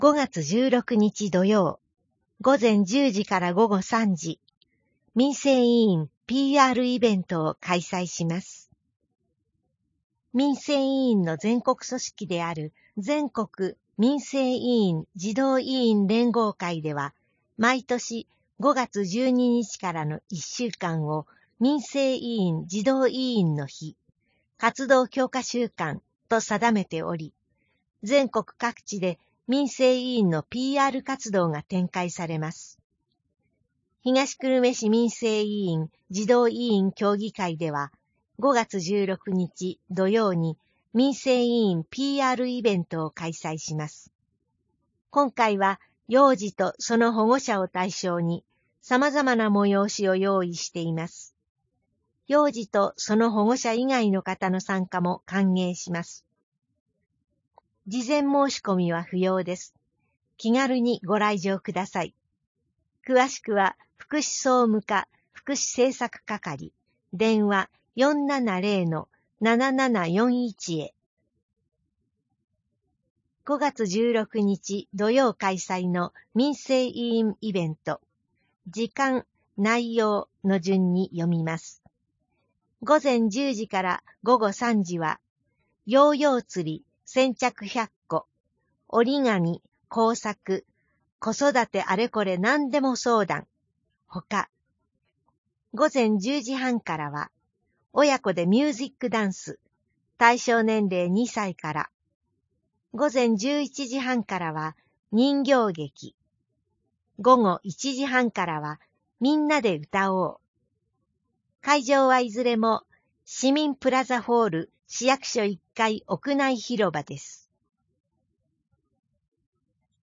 5月16日土曜、午前10時から午後3時、民生委員 PR イベントを開催します。民生委員の全国組織である全国民生委員児童委員連合会では、毎年5月12日からの1週間を民生委員児童委員の日、活動強化週間と定めており、全国各地で民生委員の PR 活動が展開されます。東久留米市民生委員児童委員協議会では、5月16日土曜に民生委員 PR イベントを開催します。今回は幼児とその保護者を対象に様々な催しを用意しています。幼児とその保護者以外の方の参加も歓迎します。事前申し込みは不要です。気軽にご来場ください。詳しくは福祉総務課福祉政策係電話 470-7741 へ。5月16日土曜開催の民生委員イベント、時間、内容の順に読みます。午前10時から午後3時は、ヨーヨー釣り先着100個、折り紙、工作、子育てあれこれ何でも相談、他。午前10時半からは、親子でミュージックダンス、対象年齢2歳から。午前11時半からは、人形劇。午後1時半からは、みんなで歌おう。会場はいずれも、市民プラザホール市役所1階屋内広場です。